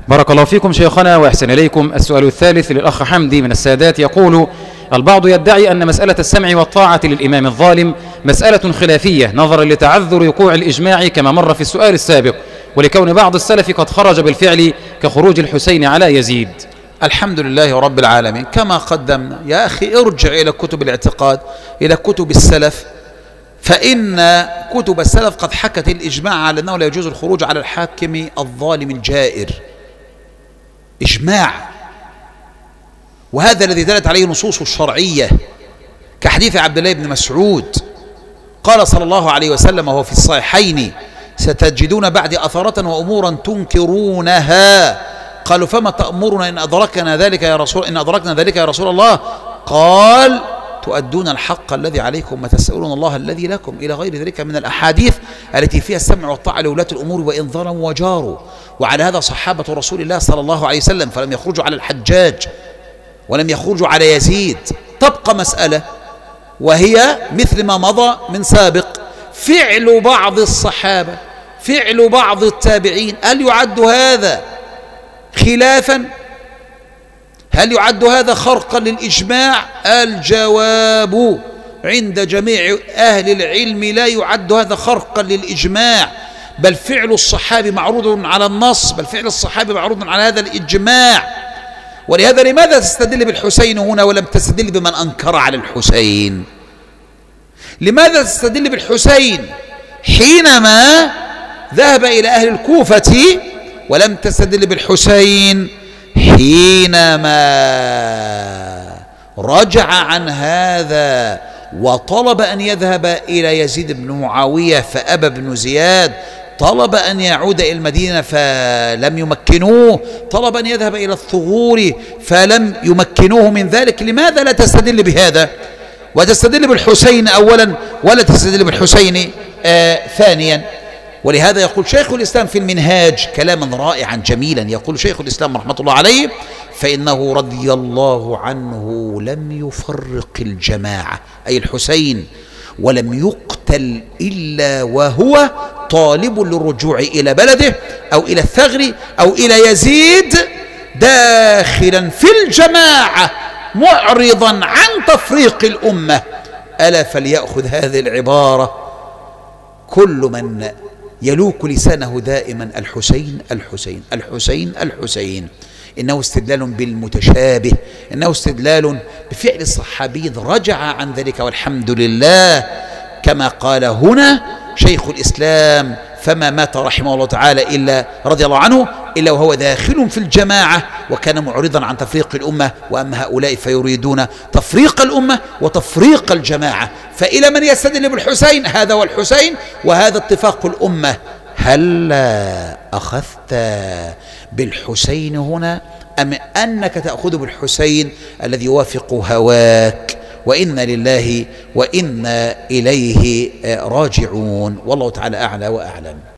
بارك الله فيكم شيخنا وأحسن إليكم. السؤال الثالث للأخ حمدي من السادات يقول: البعض يدعي أن مسألة السمع والطاعة للإمام الظالم مسألة خلافية نظرا لتعذر وقوع الإجماع كما مر في السؤال السابق، ولكون بعض السلف قد خرج بالفعل كخروج الحسين على يزيد. الحمد لله رب العالمين. كما قدمنا يا أخي ارجع إلى كتب الاعتقاد، إلى كتب السلف، فإن كتب السلف قد حكت الإجماع على أنه لا يجوز الخروج على الحاكم الظالم الجائر، إجماع، وهذا الذي دلت عليه نصوص الشرعية كحديث عبد الله بن مسعود قال صلى الله عليه وسلم وهو في الصحيحين: ستجدون بعد أثرة وأمورا تنكرونها. قالوا: فما تأمرنا إن أدركنا ذلك يا رسول الله؟ قال: تؤدون الحق الذي عليكم وتسألون الله الذي لكم، إلى غير ذلك من الأحاديث التي فيها السمع والطاعة لولاة الأمور وإن ظلموا وجاروا. وعلى هذا صحابة رسول الله صلى الله عليه وسلم، فلم يخرجوا على الحجاج ولم يخرجوا على يزيد. تبقى مسألة وهي مثل ما مضى من سابق: فعل بعض الصحابة، فعل بعض التابعين، هل يعد هذا خلافا؟ هل يعد هذا خرقا للإجماع؟ الجواب عند جميع أهل العلم: لا يعد هذا خرقا للإجماع، بل فعل الصحابي معروض على النص، بل فعل الصحابي معروض على هذا الإجماع. ولهذا لماذا تستدل بالحسين هنا ولم تستدل بمن أنكر على الحسين؟ لماذا تستدل بالحسين حينما ذهب إلى أهل الكوفة، ولم تستدل بالحسين حينما رجع عن هذا وطلب أن يذهب إلى يزيد بن معاوية فأبى بن زياد، طلب أن يعود إلى المدينة فلم يمكنوه، طلب أن يذهب إلى الثغور فلم يمكنوه من ذلك؟ لماذا لا تستدل بهذا وتستدل بالحسين أولا ولا تستدل بالحسين ثانيا؟ ولهذا يقول شيخ الإسلام في المنهاج كلاما رائعا جميلا، يقول شيخ الإسلام رحمة الله عليه: فإنه رضي الله عنه لم يفرق الجماعة، أي الحسين، ولم يقتل إلا وهو طالب للرجوع إلى بلده أو إلى الثغر أو إلى يزيد، داخلا في الجماعة معرضا عن تفريق الأمة. ألا فليأخذ هذه العبارة كل من يلوك لسانه دائما: الحسين الحسين الحسين الحسين. إنه استدلال بالمتشابه، إنه استدلال بفعل الصحابي رجع عن ذلك، والحمد لله كما قال هنا شيخ الإسلام: فما مات رحمه الله تعالى إلا رضي الله عنه إلا وهو داخل في الجماعة وكان معرضا عن تفريق الأمة، وأما هؤلاء فيريدون تفريق الأمة وتفريق الجماعة. فإلى من يستدل بالحسين؟ هذا هو الحسين وهذا اتفاق الأمة. هل أخذت بالحسين هنا أم أنك تأخذ بالحسين الذي يوافق هواك؟ وإنا لله وإنا إليه راجعون، والله تعالى أعلى وأعلم.